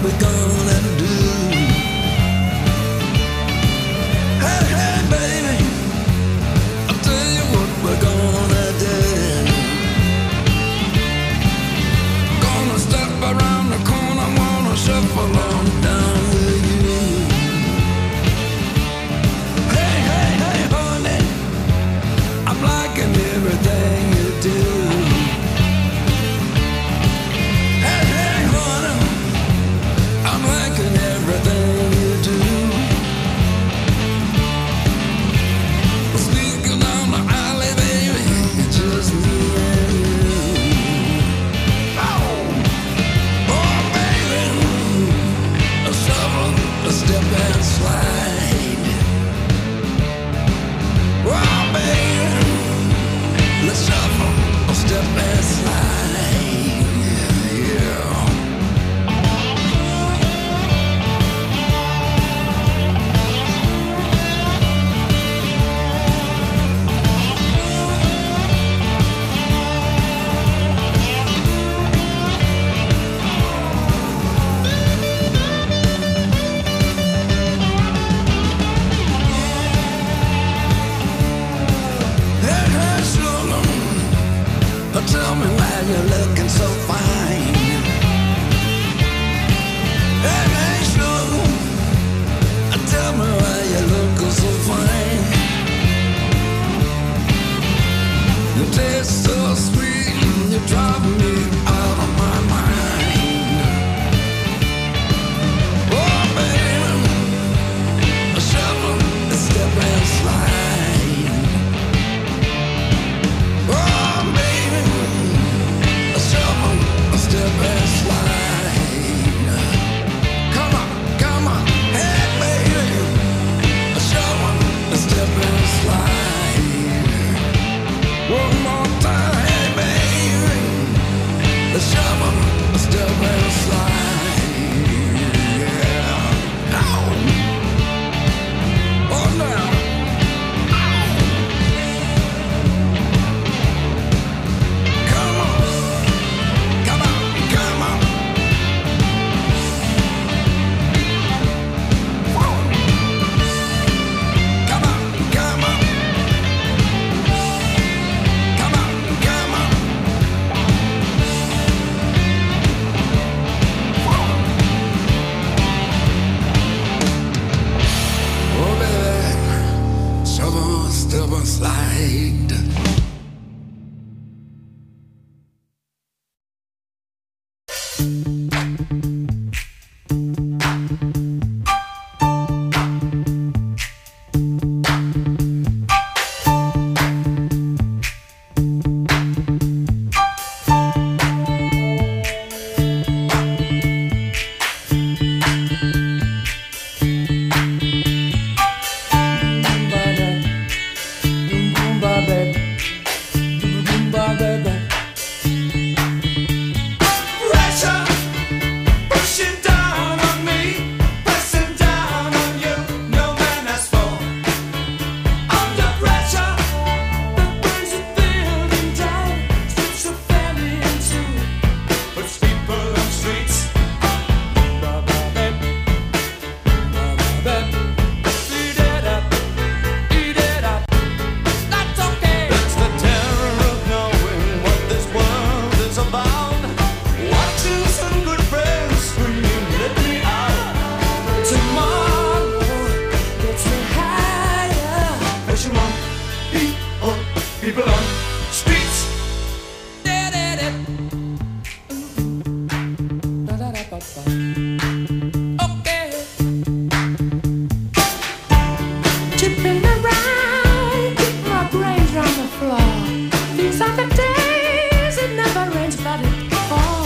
we gonna do? Hey, hey, baby, I'll tell you what we're gonna do. Gonna step around the corner, wanna shuffle on down with you. Hey, hey, hey, honey, I'm liking everything you do. Hey, hey, honey, I'm liking everything you do. Sneaking down the alley, baby, just me and you. Oh, baby, a shovel, a step and slide. Oh, baby, let's shuffle, a step and slide. Yeah. Hey, hey, sugar, tell me why you're looking so fine. Hey, hey, sugar, tell me why you're looking so fine. You taste so sweet, you drive me out of my mind. Oh, baby, a shovel, a step and slide. Oh, baby, a shovel, a step and slide. Come on, come on, hey, baby, a shovel, a step and slide. One more time, hey, baby, a shovel, a step and slide. Yeah. Ow. Oh, now. Come on, come on, come on. Whoa. Come on, come on. Come on, come on. Whoa. Oh, baby, shovel, step and slide. Pressure pushing down on me, pressing down on you. No man has fallen under pressure. The brains are building down, strips of family in two, puts people on streets. Eat it up, eat it up. That's okay. That's the terror of knowing what this world is about. Watching some good friends scream, let me out. Tomorrow gets me higher. Pushing on people on streets. Okay. Chipping around, keep my brains on the floor. These are the days it never rains, but it falls.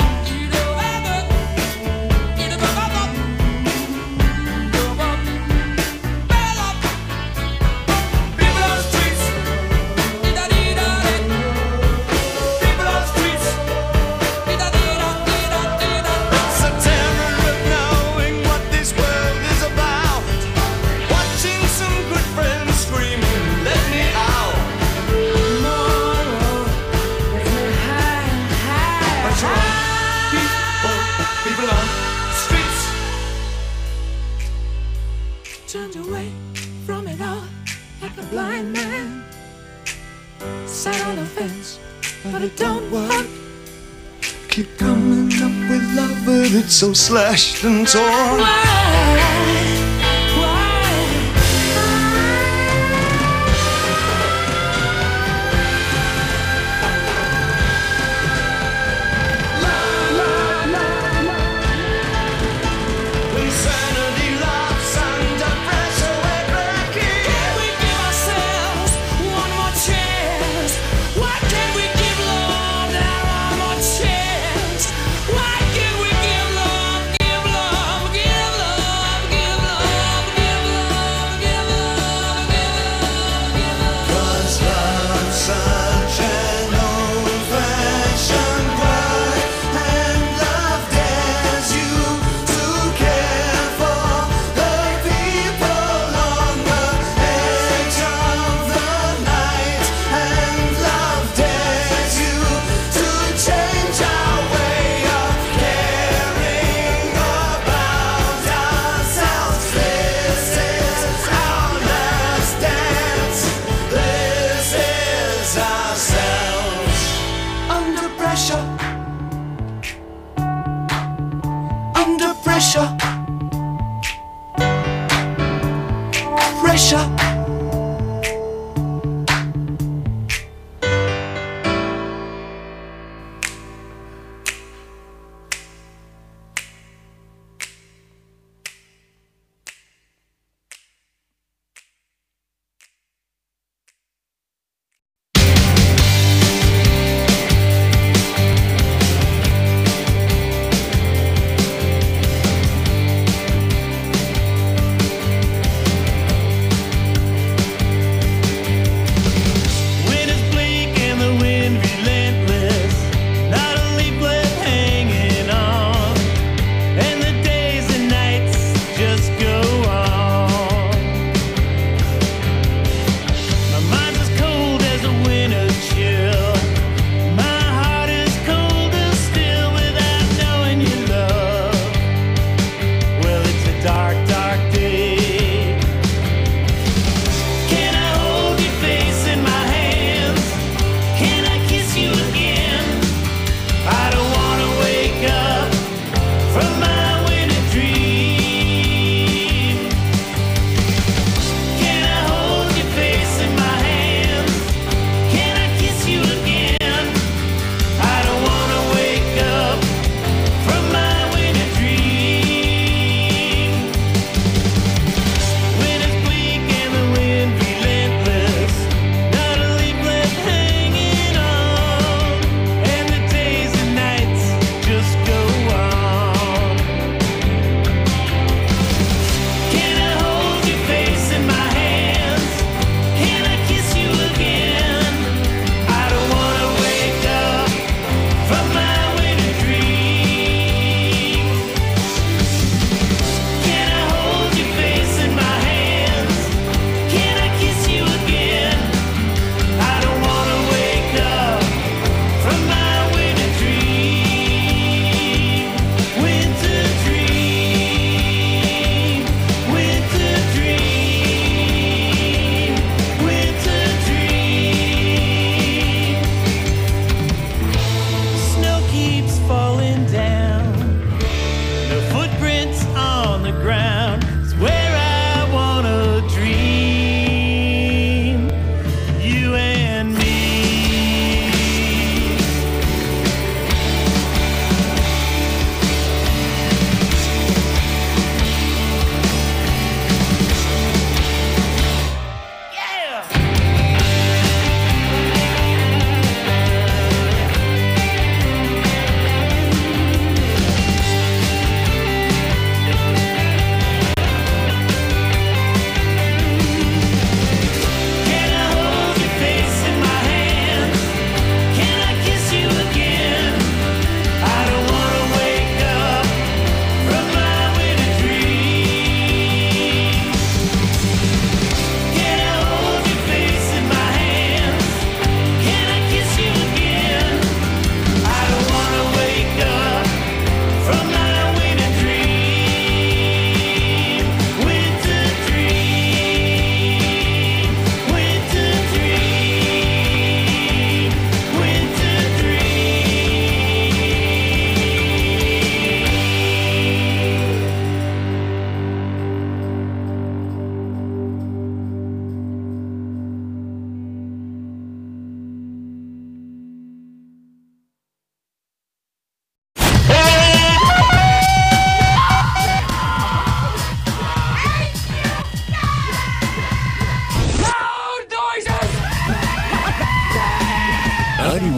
People on streets. People on streets. It's a terror of knowing turned away from it all like a blind man. Sat on a fence, but it don't work. Keep coming up with love, but it's so slashed and torn. Why? Under pressure, pressure.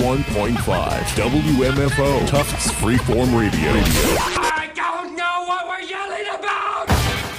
101.5 WMFO Tufts Freeform Radio. I don't know what we're yelling about!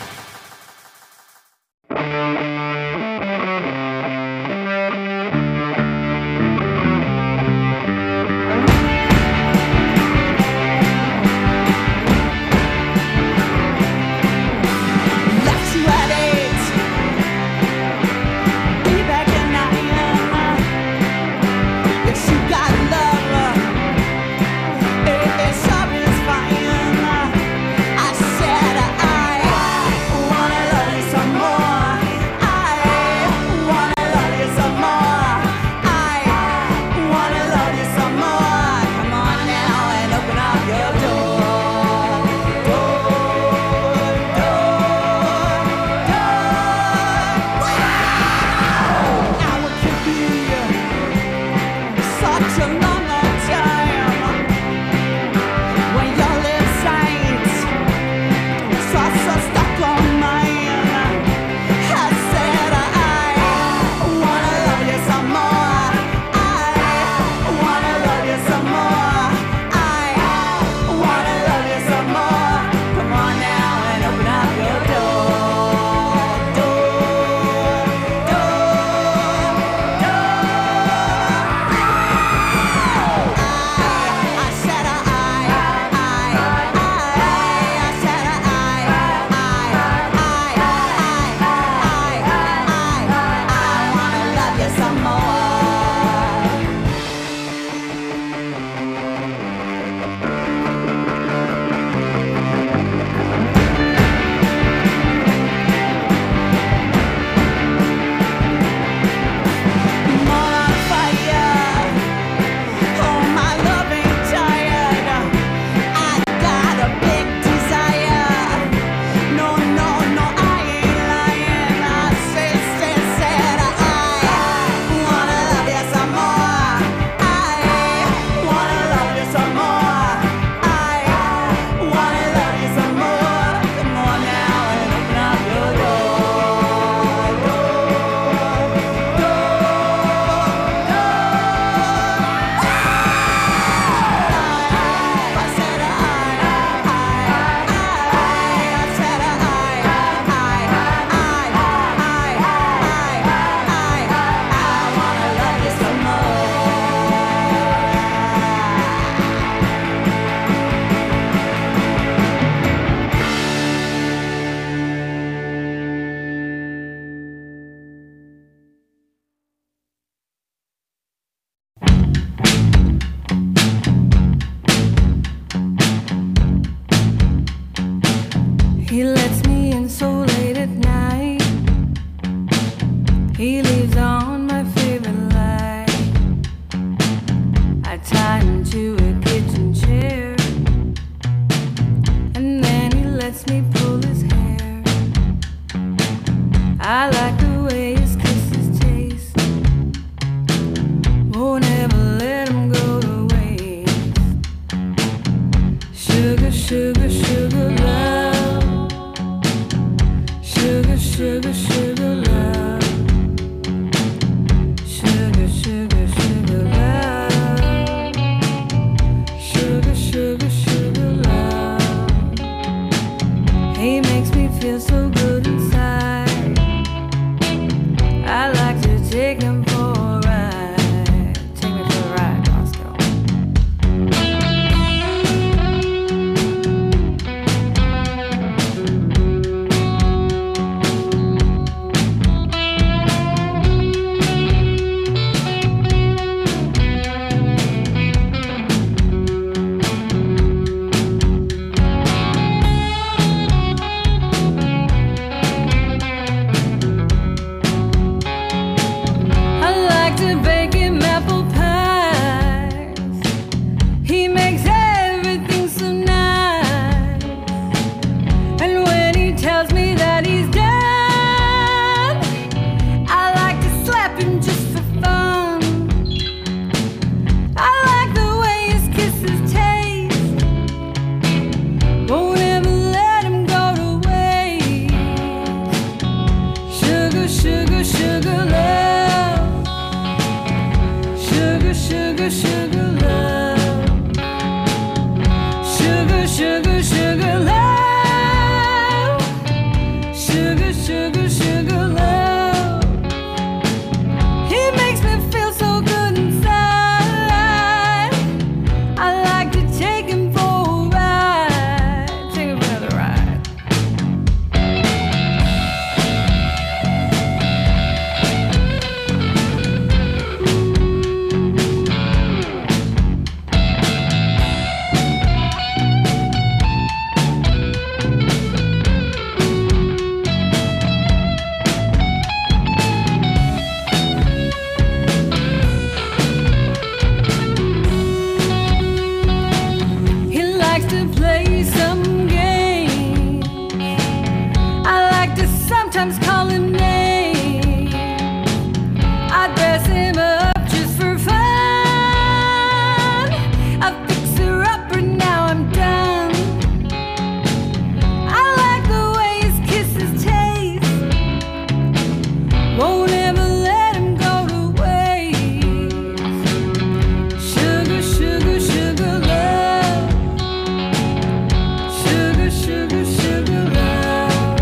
He lets me in so late at night. He leaves on my favorite light. I tie him to a kitchen chair, and then he lets me pull his hair. I like the way his kisses taste. Won't ever let him go to waste. Sugar, sugar, sugar love. Sugar, sugar, sugar love. Sugar, sugar, sugar love. Sugar, sugar, sugar love. He makes me feel so good inside. I like to take him for a ride. Take me for a ride, Roscoe. sometimes call him names. I dress him up just for fun. I fix her up and now I'm done. I like the way his kisses taste. Won't ever let him go to waste. Sugar, sugar, sugar love. Sugar, sugar, sugar love.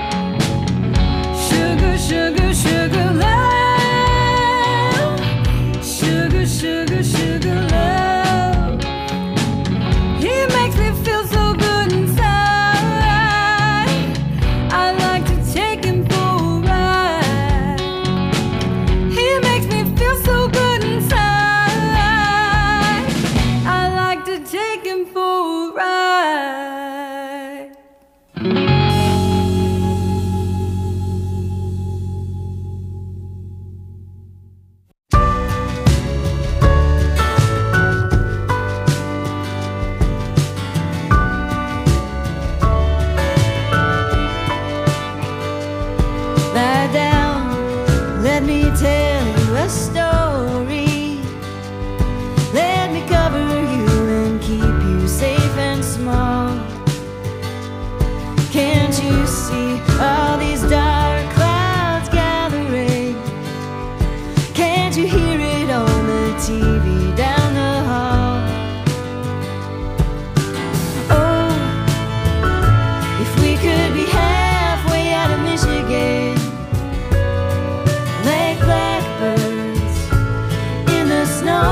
Sugar, sugar, sugar love. Sugar, sugar, sugar love. He makes me feel so good inside. I like to take him for a ride. He makes me feel so good inside. I like to take him for a ride. Lie down, let me tell you a story. Let me cover you and keep you safe and small. Can't you see all these dark clouds gathering? Can't you hear it on the TV down the hall? Oh, if we could be halfway out of Michigan, like blackbirds in the snow.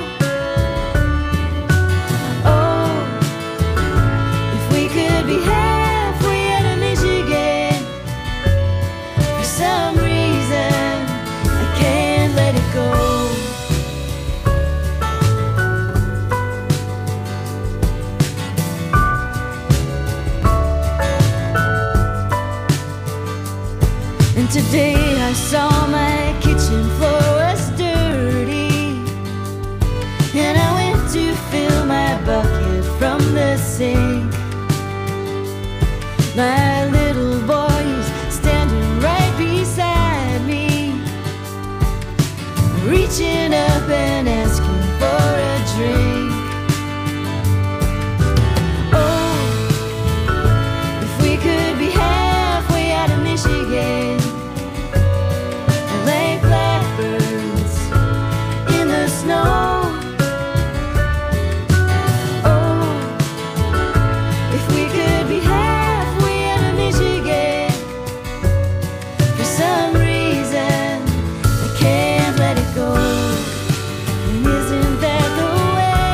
Oh, if we could be halfway out of Michigan, for some reason I can't let it go. And today I saw my kitchen floor was dirty, and I went to fill my bucket from the sink. My little boy is standing right beside me, reaching up and asking for a drink. Oh, if we could be halfway out of Michigan, like blackbirds in the snow. Oh, if we could be halfway out of Michigan, for some reason I can't let it go. And isn't that the way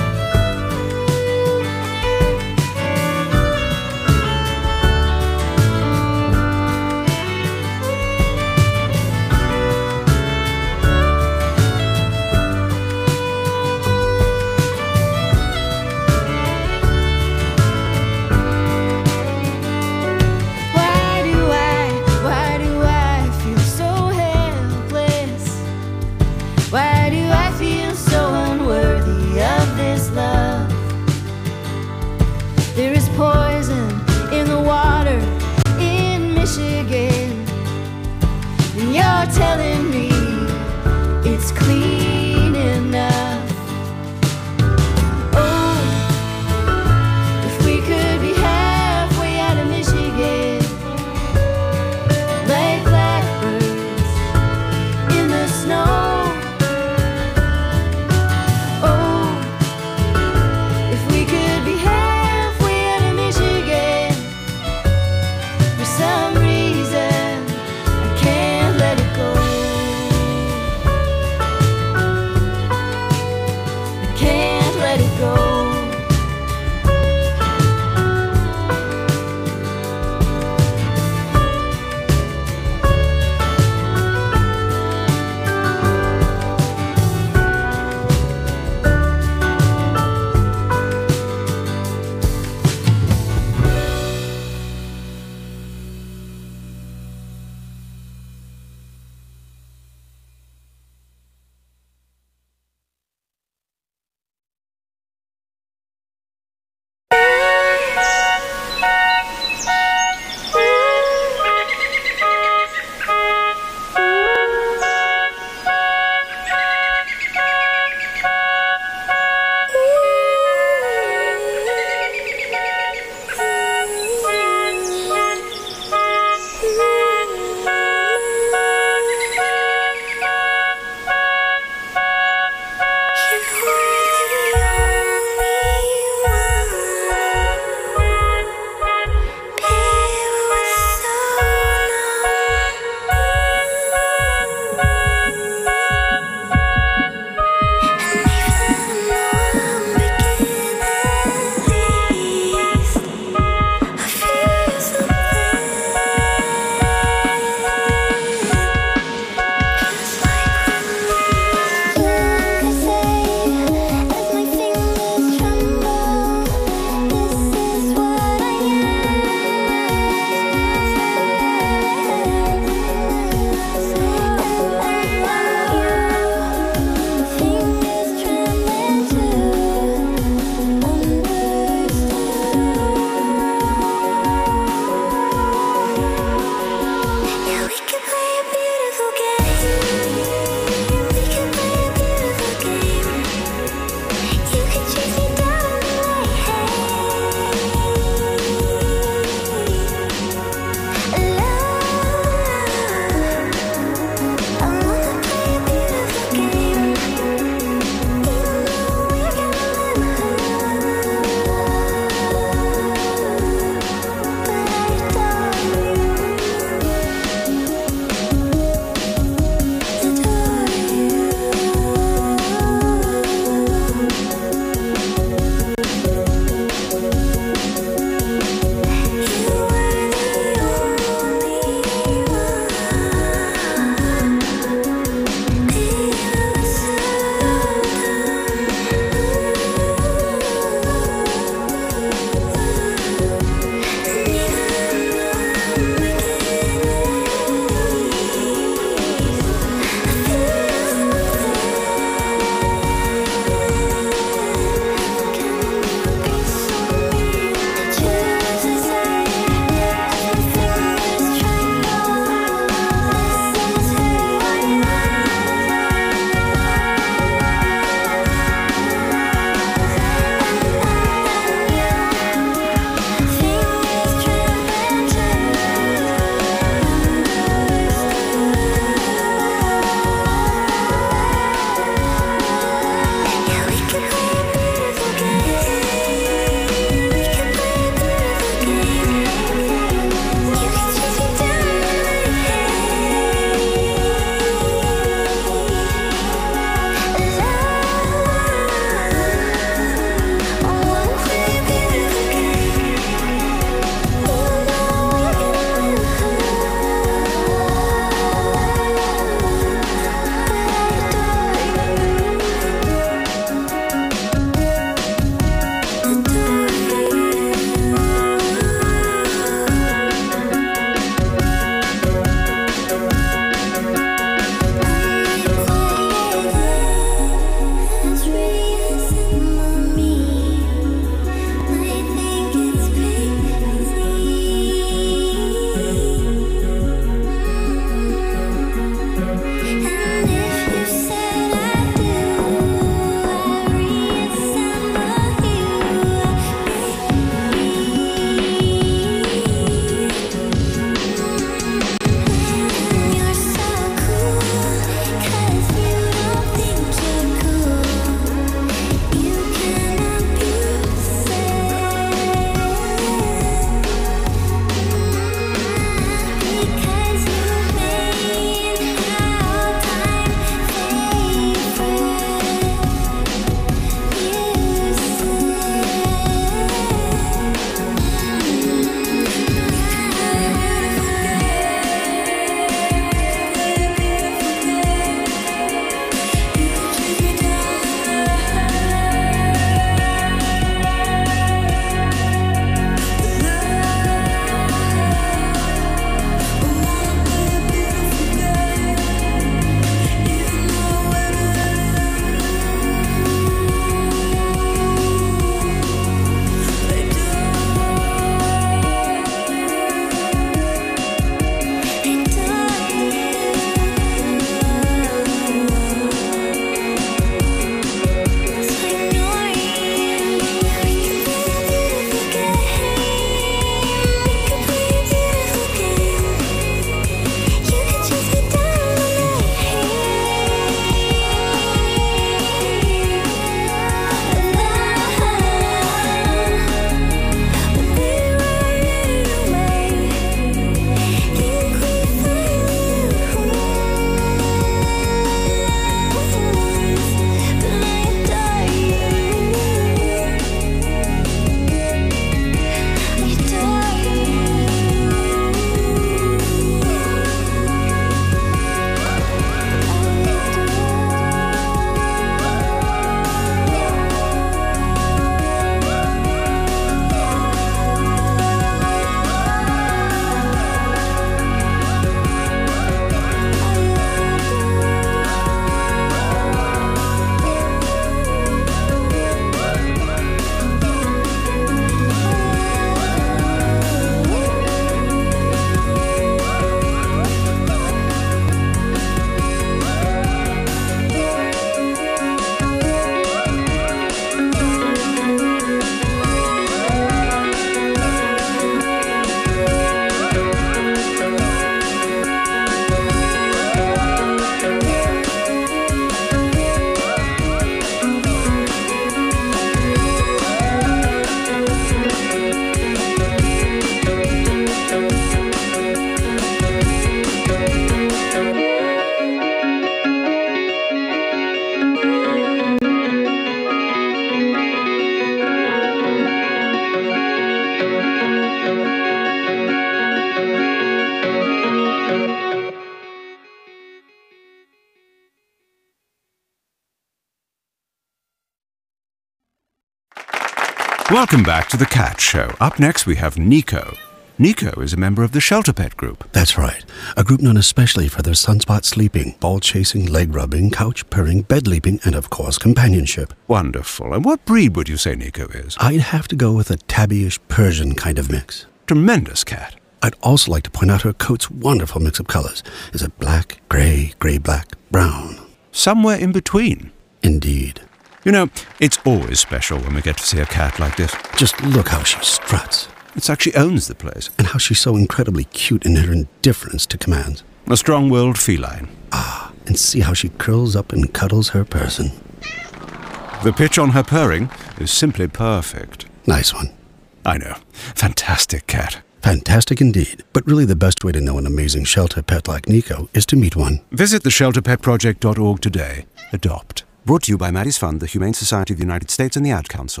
Welcome back to The Cat Show. Up next, we have Nico. Nico is a member of the Shelter Pet Group. That's right. A group known especially for their sunspot sleeping, ball chasing, leg rubbing, couch purring, bed leaping, and of course, companionship. Wonderful. And what breed would you say Nico is? I'd have to go with a tabby-ish Persian kind of mix. Tremendous cat. I'd also like to point out her coat's wonderful mix of colors. Is it black, gray, gray-black, brown? Somewhere in between. Indeed. You know, it's always special when we get to see a cat like this. Just look how she struts. It's like she owns the place. And how she's so incredibly cute in her indifference to commands. A strong-willed feline. Ah, and see how she curls up and cuddles her person. The pitch on her purring is simply perfect. Nice one. I know. Fantastic cat. Fantastic indeed. But really the best way to know an amazing shelter pet like Nico is to meet one. Visit theshelterpetproject.org today. Adopt. Brought to you by Maddie's Fund, the Humane Society of the United States, and the Ad Council.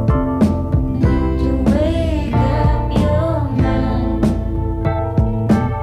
Wake up your mind.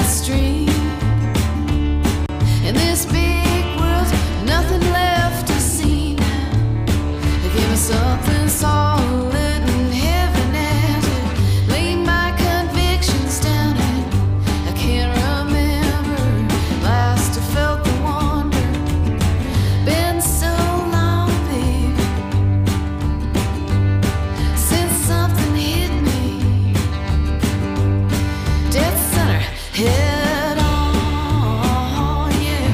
stream. In this big world, nothing left to see now. Give me something solid and heaven as it lay my convictions down in. I can't remember last I felt the wonder. Been so long, baby, since something hit me. Dead center, head on, yeah.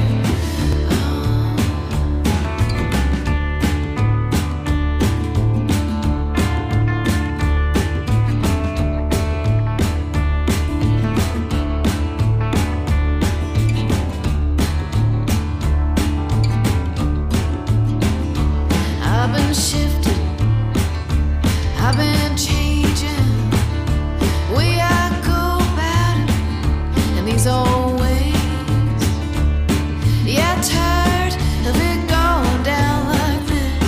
I've been shifting, I've been changing. Way I go about it in these old ways. Yeah, tired of it going down like this.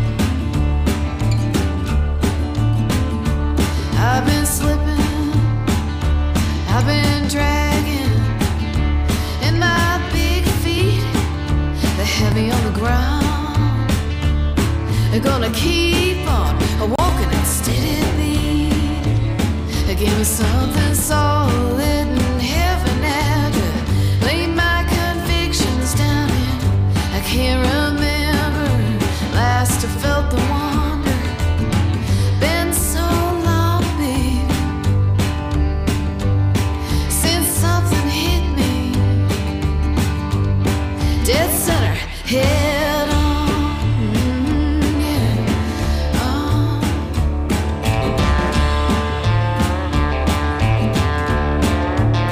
I've been slipping, I've been dragging, and my big feet, they're heavy on the ground. They're gonna keep on walking at steady beat. Give me something solid and heaven after. Lay my convictions down in. I can't remember last I felt the wonder. Been so long, baby, since something hit me. Dead center, head on. Yeah. Oh.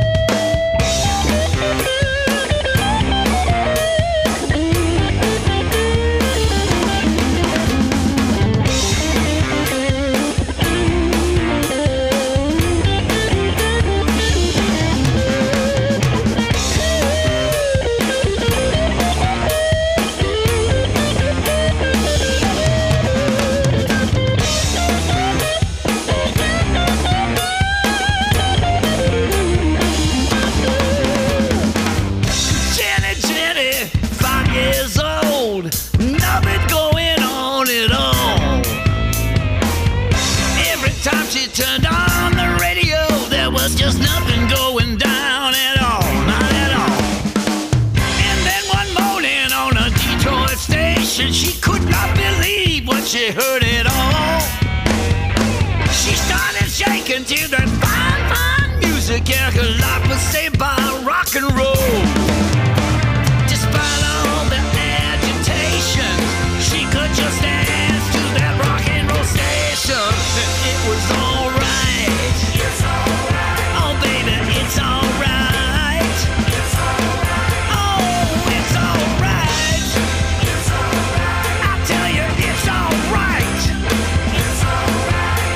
turned on the radio, there was just nothing going down at all, not at all. And then one morning on a Detroit station, she could not believe what she heard at all. She started shaking to that fine, fine music, yeah, 'cause life was saved by rock and roll. Despite all the agitation, she could just dance to that rock and roll station. It was alright. It's alright. Oh baby, it's alright. It's alright. Oh, it's alright. It's alright. I tell you, it's alright. It's alright.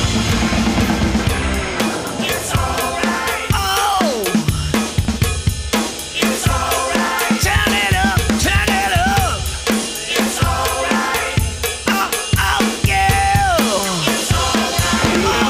It's alright. Oh, it's alright. Turn it up, turn it up. It's alright. Oh, oh, yeah. It's alright. Oh,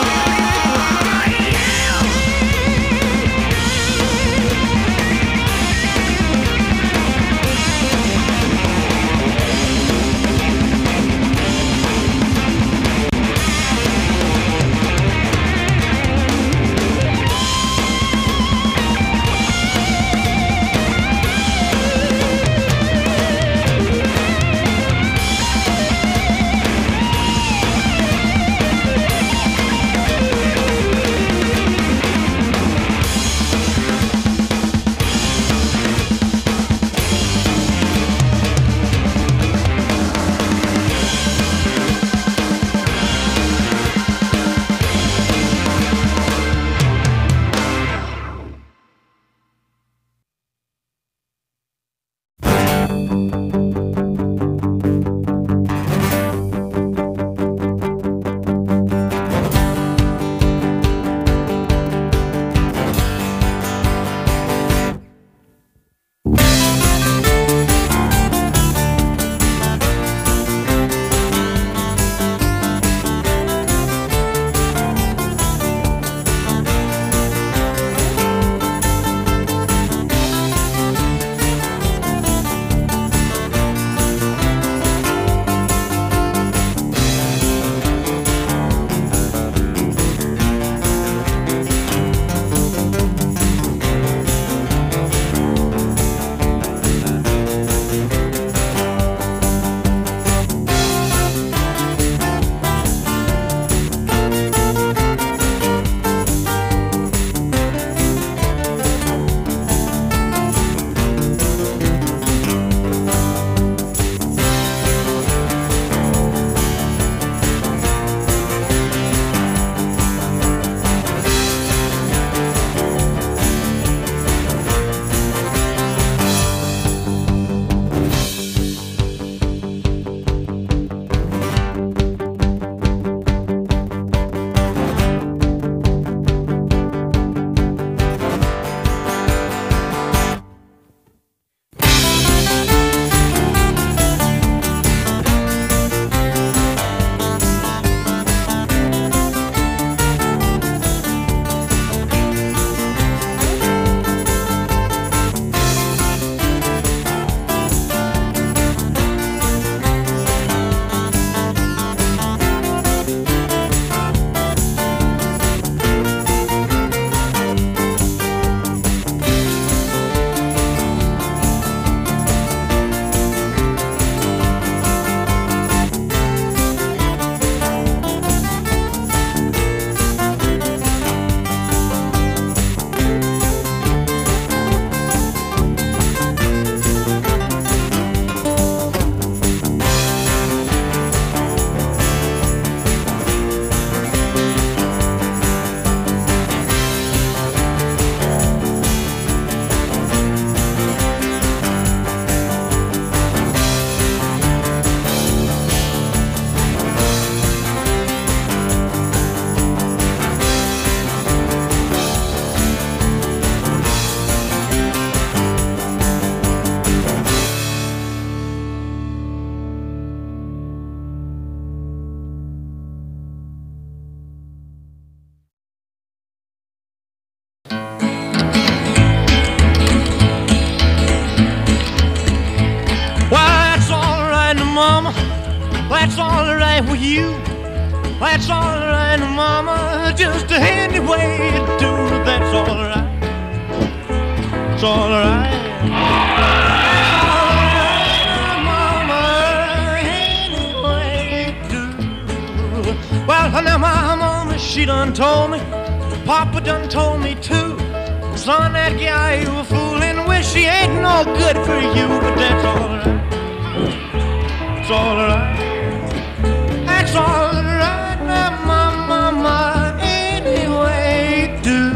That's all right with you. That's all right, Mama, just any way you do, that's all right. It's all right. That's all right, Mama, any way you do. Well, now my mama, she done told me, Papa done told me too. Son, that guy you were fooling with, she ain't no good for you, but that's all right. It's all right. That's all right, now, Mama, any way you do.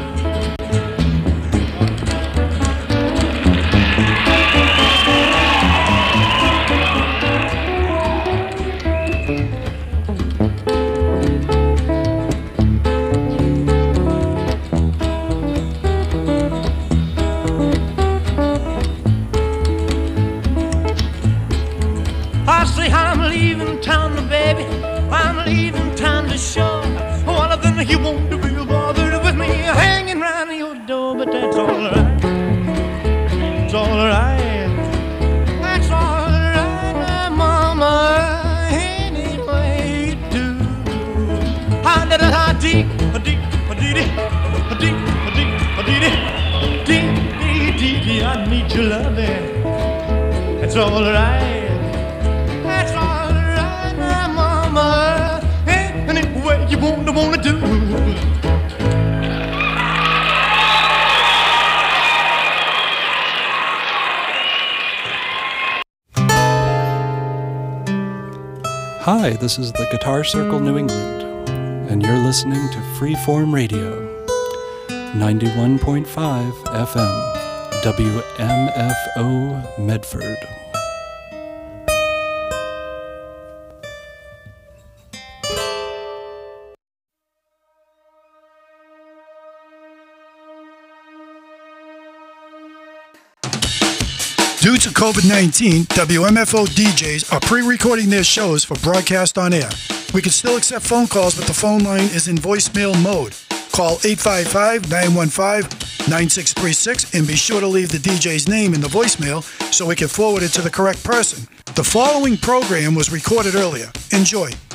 I say I'm leaving town, baby. I'm leaving town to show. One of them he won't be bothered with me hanging round your door, but that's all right. It's all right. That's all right, now, Mama. Any way you do. I did a dee, a dee, a dee, a dee, a dee, a dee, dee, dee, dee, dee. I need your loving. It's all right. That's all right, now, Mama. Any way you wanna do. Hi, this is the Guitar Circle New England, and you're listening to Freeform Radio, 91.5 FM, WMFO Medford. Due to COVID-19, WMFO DJs are pre-recording their shows for broadcast on air. We can still accept phone calls, but the phone line is in voicemail mode. Call 855-915-9636 and be sure to leave the DJ's name in the voicemail so we can forward it to the correct person. The following program was recorded earlier. Enjoy.